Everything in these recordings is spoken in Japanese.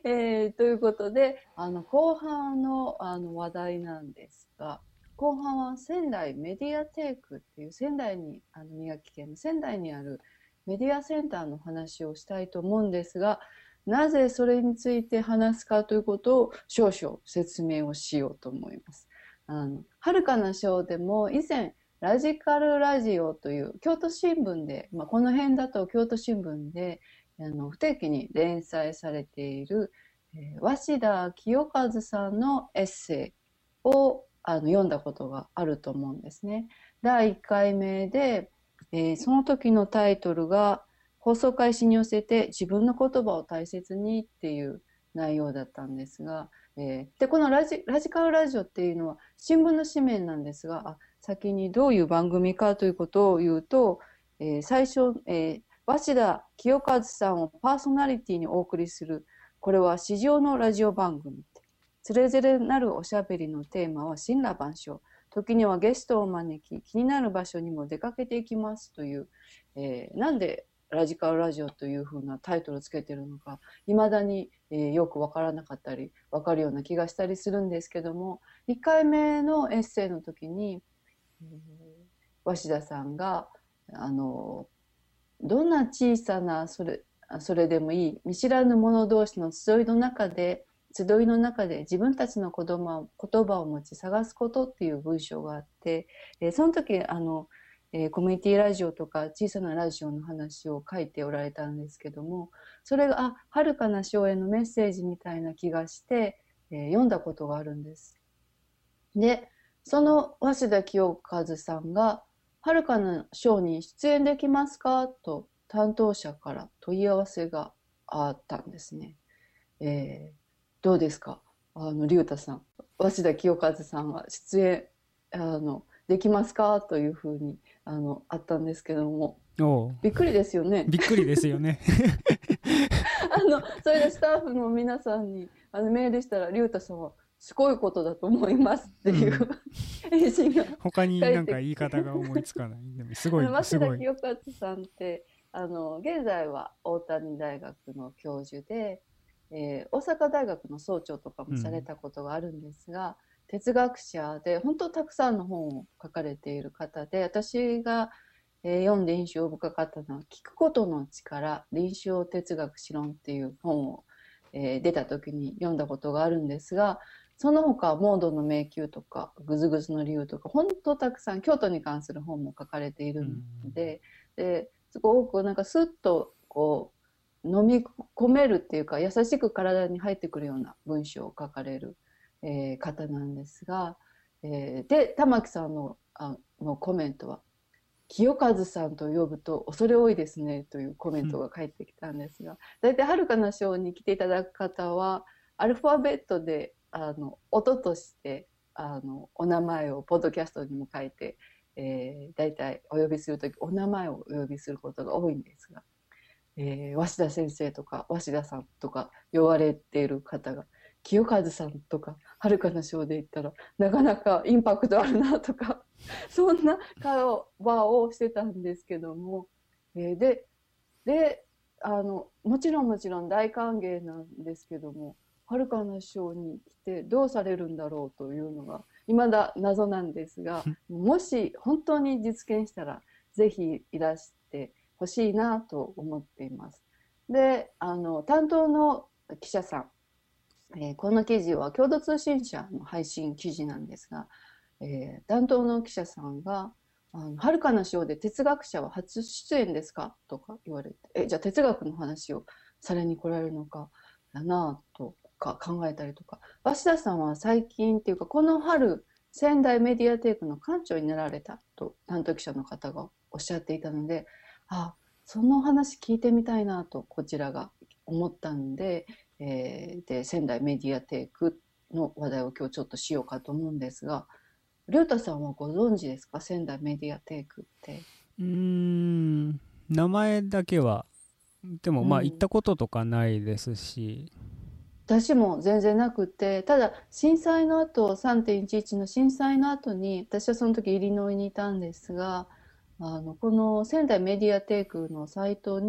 ということで、後半の、話題なんですが、後半は仙台メディアテークっていう仙台に、宮城県の仙台にあるメディアセンターの話をしたいと思うんですが、なぜそれについて話すかということを少々説明をしようと思います。遥かな章でも以前、ラジカルラジオという京都新聞で、この辺だと京都新聞で不定期に連載されている、鷲田清和さんのエッセイを読んだことがあると思うんですね。第1回目で、その時のタイトルが放送開始に寄せて自分の言葉を大切にっていう内容だったんですが、でこのラジカルラジオっていうのは新聞の紙面なんですが、先にどういう番組かということを言うと、最初、鷲田清和さんをパーソナリティにお送りする、これは市場のラジオ番組。つれづれなるおしゃべりのテーマは森羅万象。時にはゲストを招き、気になる場所にも出かけていきますという、なんでラジカルラジオというふうなタイトルをつけているのか、未だに、よくわからなかったり、わかるような気がしたりするんですけども、1回目のエッセイの時に、鷲田さんが、どんな小さなそれでもいい見知らぬ者同士の集いの中で自分たちの言葉を持ち探すことっていう文章があって、その時コミュニティラジオとか小さなラジオの話を書いておられたんですけども、それが遥かな章へのメッセージみたいな気がして、読んだことがあるんです。で、その鷲田清和さんが遥かな章に出演できますかと担当者から問い合わせがあったんですね。どうですか、龍太さん、鷲田清和さんは出演できますかというふうにあったんですけども、びっくりですよね。 びっくりですよね。 それでスタッフの皆さんにメールしたら、龍太さんはすごいことだと思いますっていう、返信が他になんか言い方が思いつかない。でもすごい、すごい。 鷲田清和さんって、現在は大谷大学の教授で、大阪大学の総長とかもされたことがあるんですが、哲学者で本当たくさんの本を書かれている方で、私が、読んで印象深かったのは、聞くことの力、臨床哲学史論っていう本を、出た時に読んだことがあるんですが、その他、モードの迷宮とか、ぐずぐずの理由とか、本当たくさん、京都に関する本も書かれているので、すごくなんかスッとこう、飲み込めるっていうか、優しく体に入ってくるような文章を書かれる、方なんですが、で、玉木さんのコメントは、清和さんと呼ぶと恐れ多いですねというコメントが返ってきたんですが、大体遥かな章に来ていただく方は、アルファベットで、音として、お名前をポッドキャストにも書いて、大体お呼びするとき、お名前をお呼びすることが多いんですが、鷲田先生とか鷲田さんとか呼ばれている方が、清和さんとか遥かな章で言ったらなかなかインパクトあるなとかそんな会話をしてたんですけども、でもちろん大歓迎なんですけども、遥かな章に来てどうされるんだろうというのが未だ謎なんですが、もし本当に実現したらぜひいらしてほしいなと思っています。で、担当の記者さん、この記事は共同通信社の配信記事なんですが、担当の記者さんが、遥かな章で哲学者は初出演ですかとか言われて、じゃあ哲学の話をされに来られるのかなとか考えたりとか、鷲田さんは最近っていうか、この春、仙台メディアテークの館長になられたと担当記者の方がおっしゃっていたので、その話聞いてみたいなとこちらが思ったんで、で仙台メディアテークの話題を今日ちょっとしようかと思うんですが、龍太さんはご存知ですか、仙台メディアテークって。 名前だけは、でもまあ行ったこととかないですし、 私も全然なくて、ただ震災の後、3.11 の震災の後に、私はその時イリノイにいたんですが、この仙台メディアテークのサイトに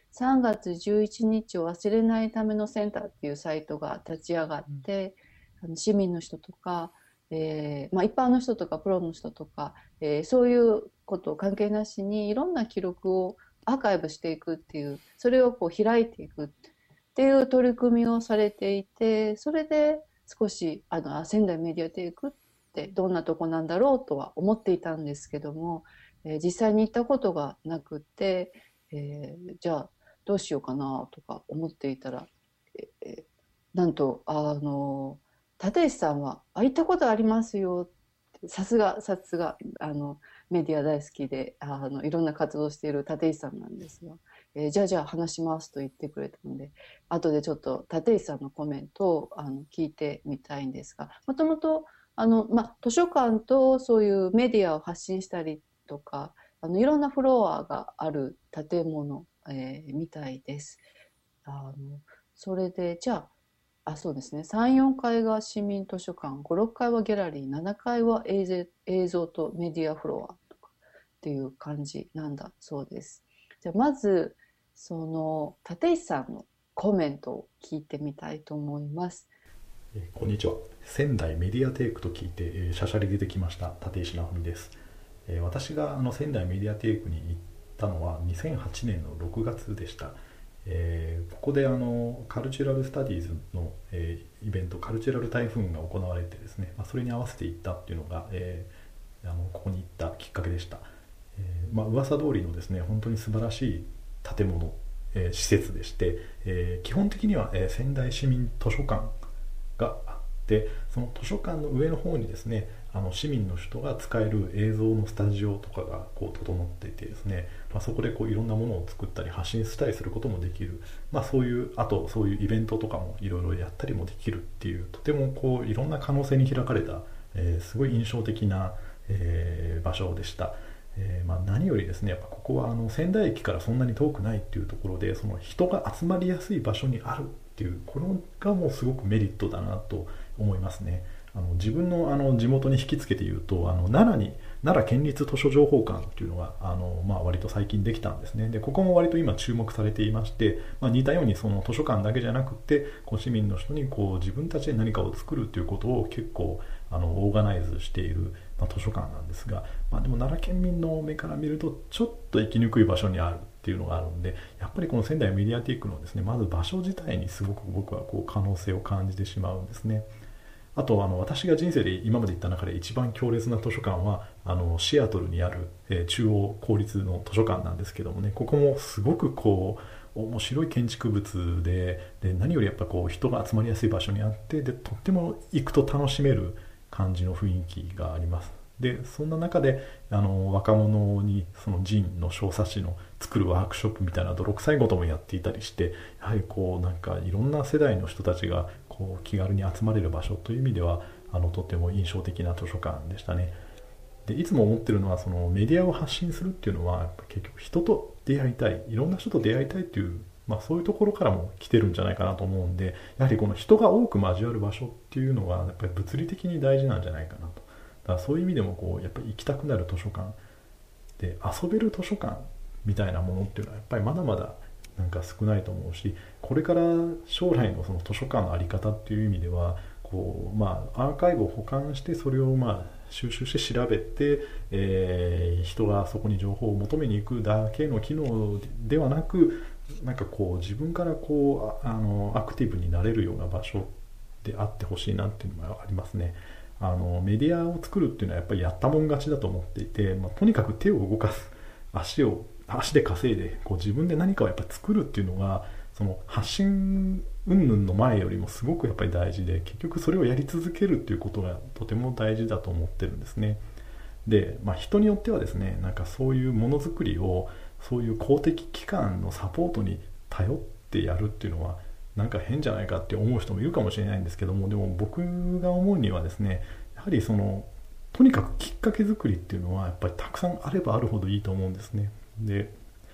3月11日を忘れないためのセンターっていうサイトが立ち上がって、市民の人とか、一般の人とかプロの人とか、そういうことを関係なしにいろんな記録をアーカイブしていくっていう、それをこう開いていくっていう取り組みをされていて、それで少し仙台メディアテイクってどんなとこなんだろうとは思っていたんですけども、実際に行ったことがなくて、じゃあどうしようかなとか思っていたら、なんと立石さんは行ったことありますよ、さすがメディア大好きでいろんな活動している立石さんなんですが、じゃあ話しますと言ってくれたので、後でちょっと立石さんのコメントを聞いてみたいんですが、もともと図書館とそういうメディアを発信したりとか、いろんなフロアがある建物、みたいです。それでじゃあそうですね、3、4階が市民図書館、5、6階はギャラリー、7階は映像とメディアフロアとかっていう感じなんだそうです。じゃあまずその立石さんのコメントを聞いてみたいと思います。 こんにちは。仙台メディアテイクと聞いてシャシャリ出てきました立石直美です。私が仙台メディアテイクに行ったのは2008年の6月でした。ここでカルチュラルスタディーズの、イベントカルチュラル台風が行われてですね、それに合わせて行ったっていうのが、ここに行ったきっかけでした。噂通りのですね本当に素晴らしい建物、施設でして、基本的には、仙台市民図書館があって、その図書館の上の方にですね市民の人が使える映像のスタジオとかがこう整っていてですね、そこでこういろんなものを作ったり発信したりすることもできる、そういうイベントとかもいろいろやったりもできるっていう、とてもこういろんな可能性に開かれた、すごい印象的な、場所でした。何よりですねやっぱここは仙台駅からそんなに遠くないっていうところで、その人が集まりやすい場所にあるっていう、これがもうすごくメリットだなと思いますね。自分の地元に引きつけて言うと奈良県立図書情報館っていうのが割と最近できたんですね。でここも割と今注目されていまして、似たようにその図書館だけじゃなくて市民の人に自分たちで何かを作るっていうことを結構オーガナイズしている、図書館なんですが、でも奈良県民の目から見るとちょっと行きにくい場所にあるっていうのがあるんで、やっぱりこの仙台メディアティックのですねまず場所自体にすごく僕は可能性を感じてしまうんですね。あと私が人生で今まで行った中で一番強烈な図書館はシアトルにある、中央公立の図書館なんですけどもね、ここもすごく面白い建築物で何よりやっぱ人が集まりやすい場所にあって、でとっても行くと楽しめる感じの雰囲気があります。でそんな中で若者にそのジンの小冊子の作るワークショップみたいな泥臭いこともやっていたりして、やはりなんかいろんな世代の人たちが気軽に集まれる場所という意味ではとても印象的な図書館でしたね。でいつも思ってるのはそのメディアを発信するっていうのはやっぱ結局人と出会いたい、いろんな人と出会いたいっていう、そういうところからも来てるんじゃないかなと思うんで、やはりこの人が多く交わる場所っていうのはやっぱり物理的に大事なんじゃないかなと。だからそういう意味でもやっぱり行きたくなる図書館で遊べる図書館みたいなものっていうのはやっぱりまだまだなんか少ないと思うし、これから将来のその図書館の在り方っていう意味ではアーカイブを保管してそれを収集して調べて、人がそこに情報を求めに行くだけの機能ではなく、なんか自分からアクティブになれるような場所であってほしいなっていうのがありますね。メディアを作るっていうのはやっぱりやったもん勝ちだと思っていて、とにかく手を動かす、足で稼いで自分で何かをやっぱ作るっていうのがその発信云々の前よりもすごくやっぱり大事で、結局それをやり続けるっていうことがとても大事だと思ってるんですね。で、人によってはですね、なんかそういうものづくりをそういう公的機関のサポートに頼ってやるっていうのはなんか変じゃないかって思う人もいるかもしれないんですけども、でも僕が思うにはですね、やはりとにかくきっかけ作りっていうのはやっぱりたくさんあればあるほどいいと思うんですね。で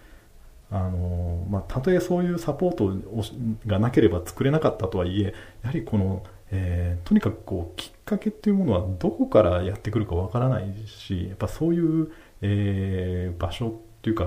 たとえそういうサポートがなければ作れなかったとはいえ、やはりとにかくきっかけっていうものはどこからやってくるかわからないし、やっぱそういう、場所っていうか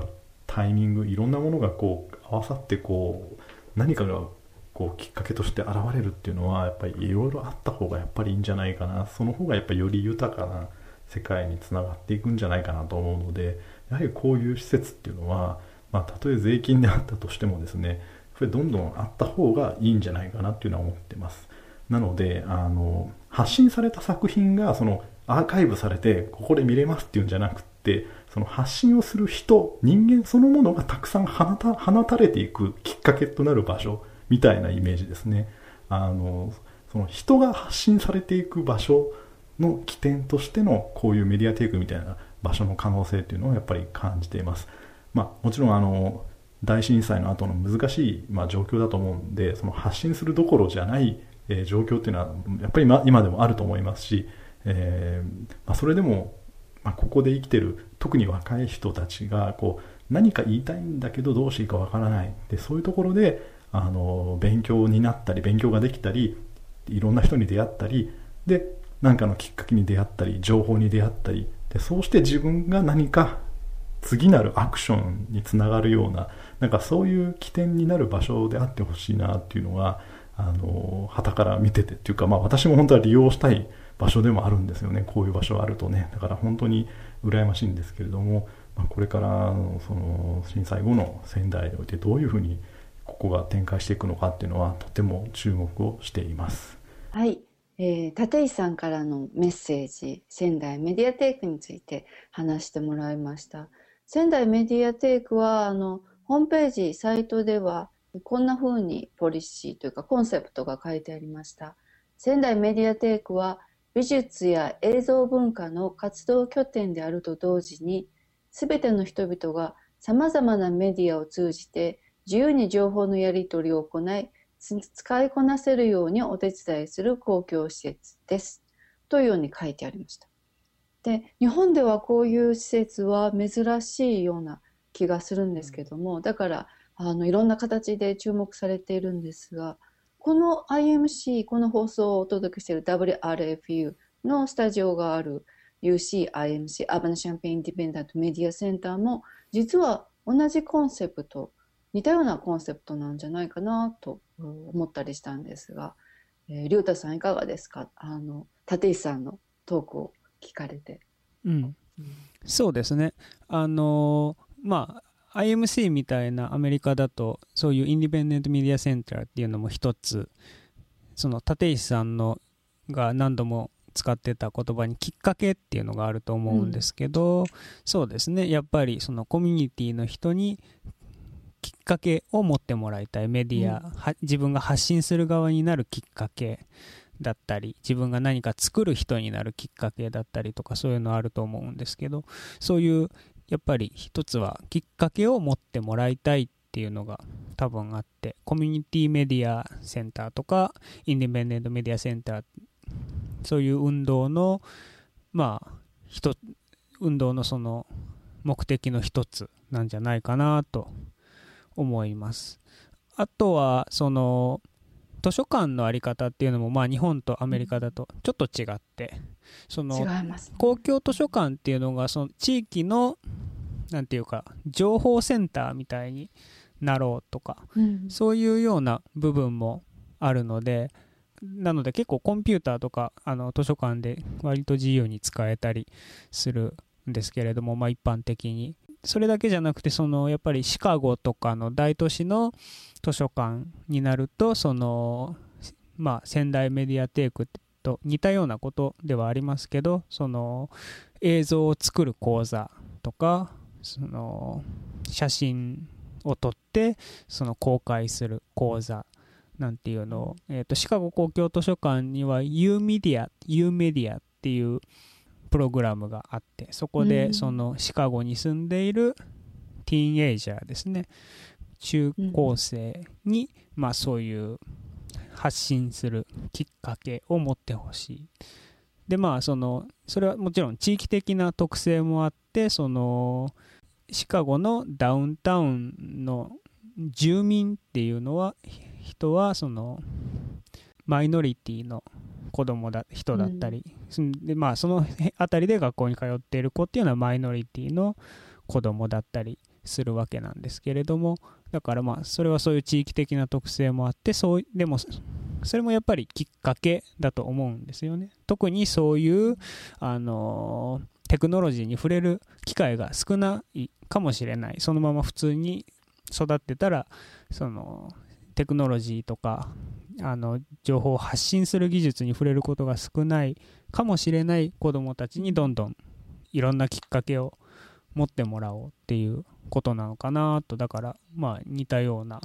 タイミング、いろんなものがこう合わさってこう何かがこうきっかけとして現れるっていうのはやっぱりいろいろあった方がやっぱりいいんじゃないかな、その方がやっぱりより豊かな世界につながっていくんじゃないかなと思うので、やはりこういう施設っていうのは、たとえ税金であったとしてもですね、やっぱりどんどんあった方がいいんじゃないかなっていうのは思ってます。なので発信された作品がそのアーカイブされてここで見れますっていうんじゃなくって、その発信をする人間そのものがたくさん放たれていくきっかけとなる場所みたいなイメージですね。その人が発信されていく場所の起点としてのこういうメディアテイクみたいな場所の可能性っていうのをやっぱり感じています。もちろん大震災の後の難しい、状況だと思うんで、その発信するどころじゃない、状況っていうのはやっぱり今でもあると思いますし、それでも、ここで生きてる特に若い人たちがこう何か言いたいんだけどどうしていいかわからないで、そういうところで勉強になったり勉強ができたり、いろんな人に出会ったりで、何かのきっかけに出会ったり情報に出会ったりで、そうして自分が何か次なるアクションにつながるような、なんかそういう起点になる場所であってほしいなっていうのは傍から見ててっていうか、私も本当は利用したい場所でもあるんですよね。こういう場所があるとね、だから本当に羨ましいんですけれども、これからその震災後の仙台においてどういうふうにここが展開していくのかっていうのはとても注目をしています。 はい、立石さんからのメッセージ、仙台メディアテイクについて話してもらいました。仙台メディアテイクはホームページサイトではこんな風にポリシーというかコンセプトが書いてありました。仙台メディアテイクは美術や映像文化の活動拠点であると同時に、すべての人々がさまざまなメディアを通じて自由に情報のやり取りを行い、使いこなせるようにお手伝いする公共施設ですというように書いてありました。で、日本ではこういう施設は珍しいような気がするんですけども、だからいろんな形で注目されているんですが、この IMC、この放送をお届けしている WRFU のスタジオがある UCIMC、アバナシャンペインディペンダントメディアセンターも、実は同じコンセプト、似たようなコンセプトなんじゃないかなと思ったりしたんですが、龍太さんいかがですか？立石さんのトークを聞かれて。 そうですね。IMC みたいなアメリカだとそういうインディペンデントメディアセンターっていうのも一つ、その立石さんのが何度も使ってた言葉にきっかけっていうのがあると思うんですけど、そうですね、やっぱりそのコミュニティの人にきっかけを持ってもらいたい、メディア、自分が発信する側になるきっかけだったり、自分が何か作る人になるきっかけだったりとか、そういうのあると思うんですけど、そういうやっぱり一つはきっかけを持ってもらいたいっていうのが多分あって、コミュニティメディアセンターとかインディペンデントメディアセンター、そういう運動の運動のその目的の一つなんじゃないかなと思います。あとはその図書館のあり方っていうのも日本とアメリカだとちょっと違って、その公共図書館っていうのがその地域のなんていうか情報センターみたいになろうとか、そういうような部分もあるので、なので結構コンピューターとか図書館で割と自由に使えたりするんですけれども、一般的にそれだけじゃなくて、そのやっぱりシカゴとかの大都市の図書館になると、その仙台メディアテイクと似たようなことではありますけど、その映像を作る講座とか、その写真を撮ってその公開する講座なんていうのを、シカゴ公共図書館には U メディアっていうプログラムがあって、そこでそのシカゴに住んでいるティーンエイジャーですね、中高生にそういう発信するきっかけを持ってほしい。でそれはもちろん地域的な特性もあって、そのシカゴのダウンタウンの住民っていうのは人はそのマイノリティの人だったり、でその辺りで学校に通っている子っていうのはマイノリティの子供だったりするわけなんですけれども、だからまあそれはそういう地域的な特性もあって、でもそれもやっぱりきっかけだと思うんですよね。特にそういうテクノロジーに触れる機会が少ないかもしれない。そのまま普通に育ってたら、そのテクノロジーとか情報を発信する技術に触れることが少ないかもしれない子どもたちにどんどんいろんなきっかけを持ってもらおうっていうことなのかなと。だからまあ似たような、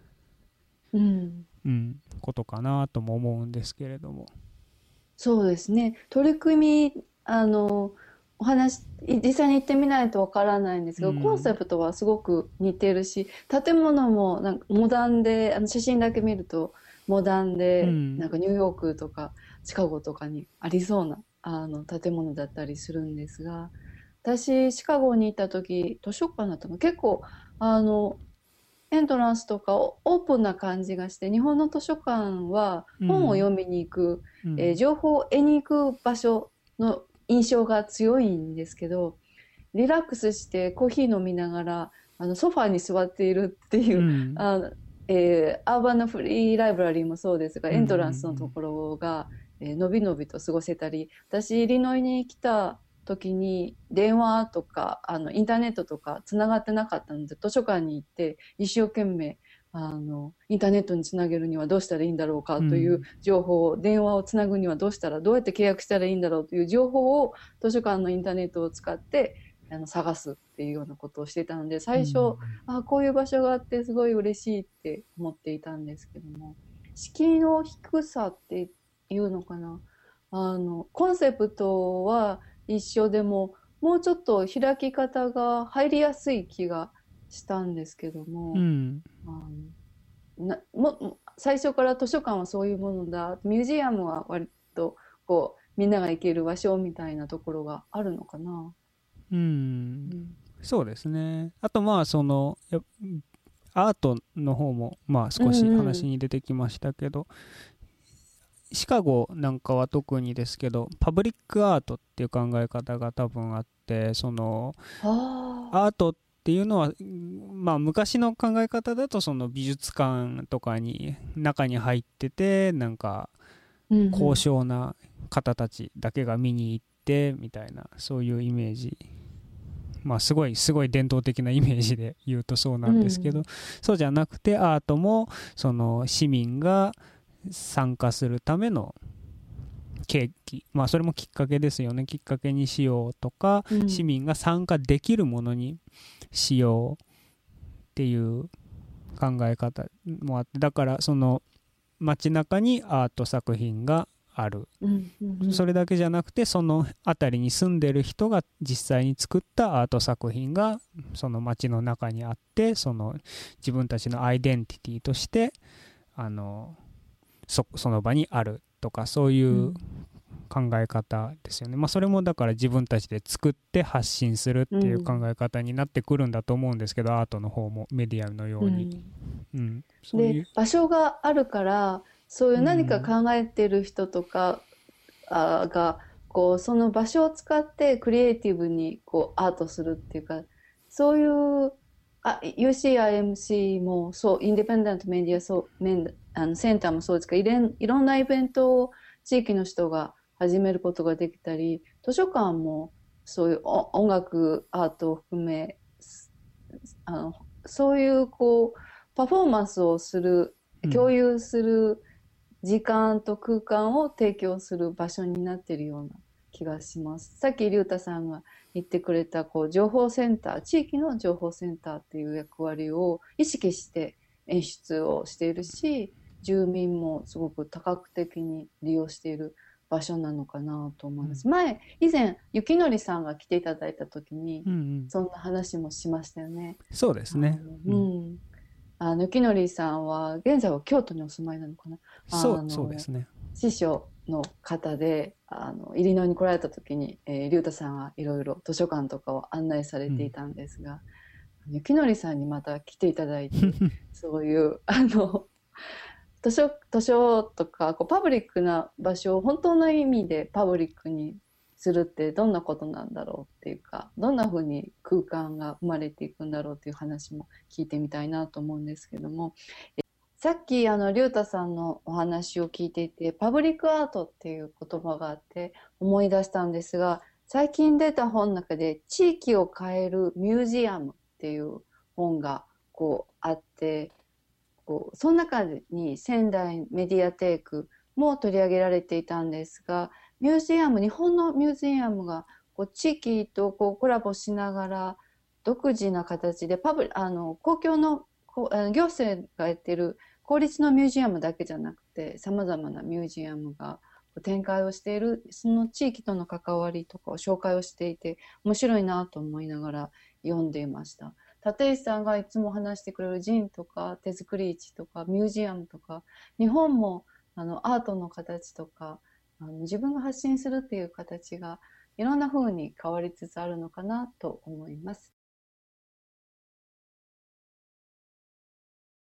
ことかなとも思うんですけれども。 そうですね。取り組み、お話、実際に行ってみないとわからないんですけど、コンセプトはすごく似てるし、建物もなんかモダンで、写真だけ見るとモダンで、なんかニューヨークとかシカゴとかにありそうな建物だったりするんですが、私シカゴに行った時、図書館だったの結構エントランスとかオープンな感じがして、日本の図書館は本を読みに行く、情報を得に行く場所の印象が強いんですけど、リラックスしてコーヒー飲みながらソファーに座っているっていう、アーバンのフリーライブラリーもそうですが、エントランスのところが、のびのびと過ごせたり、私イリノイに来た時に電話とかインターネットとかつながってなかったので、図書館に行って一生懸命インターネットにつなげるにはどうしたらいいんだろうかという情報を、電話をつなぐにはどうやって契約したらいいんだろうという情報を図書館のインターネットを使って探すっていうようなことをしていたので、最初、こういう場所があってすごい嬉しいって思っていたんですけども、敷居の低さっていうのかな、コンセプトは一緒でも、もうちょっと開き方が入りやすい気がしたんですけども、最初から図書館はそういうものだ、ミュージアムは割とこうみんなが行ける場所みたいなところがあるのかな。 そうですね。あとまあそのアートの方もまあ少し話に出てきましたけど、シカゴなんかは特にですけど、パブリックアートっていう考え方が多分あって、そのアートっていうのは、まあ昔の考え方だとその美術館とかに中に入ってて、なんか高尚な方たちだけが見に行ってみたいな、そういうイメージ、まあすごい伝統的なイメージで言うとそうなんですけど、そうじゃなくてアートもその市民が参加するための契機、まあそれもきっかけですよね。きっかけにしようとか、市民が参加できるものにしようっていう考え方もあって、だからその街中にアート作品がある、それだけじゃなくて、その辺りに住んでる人が実際に作ったアート作品がその街の中にあって、その自分たちのアイデンティティとしてその場にあるとか、そういう考え方ですよね。まあそれもだから自分たちで作って発信するっていう考え方になってくるんだと思うんですけど、アートの方もメディアのように、 そういうで場所があるから、そういう何か考えてる人とかがこうその場所を使ってクリエイティブにこうアートするっていうか、そういうUCIMC もそう、インディペンデントメディアセンターもそうですが、いろんなイベントを地域の人が始めることができたり、図書館もそういう音楽アートを含めそういうこうパフォーマンスをする、共有する時間と空間を提供する場所になっているような気がします。さっき龍太さんが言ってくれたこう情報センター、地域の情報センターっていう役割を意識して演出をしているし、住民もすごく多角的に利用している場所なのかなと思います。以前雪のりさんが来ていただいた時に、そんな話もしましたよね。 そうですね。 雪のりさんは現在は京都にお住まいなのかな。 そうですね。 師匠の方でイリノイに来られた時に、龍太さんはいろいろ図書館とかを案内されていたんですが、雪のりさんにまた来ていただいてそういう図書とかこうパブリックな場所を本当の意味でパブリックにするってどんなことなんだろうっていうか、どんなふうに空間が生まれていくんだろうっていう話も聞いてみたいなと思うんですけども、さっき龍太さんのお話を聞いていて、パブリックアートっていう言葉があって思い出したんですが、最近出た本の中で地域を変えるミュージアムっていう本があって、その中に仙台メディアテークも取り上げられていたんですが、日本のミュージアムが地域とコラボしながら独自な形で公共の行政がやってる公立のミュージアムだけじゃなくて、様々なミュージアムが展開をしている、その地域との関わりとかを紹介をしていて、面白いなと思いながら読んでいました。立石さんがいつも話してくれるジンとか手作り市とかミュージアムとか、日本もアートの形とか自分が発信するっていう形がいろんな風に変わりつつあるのかなと思います。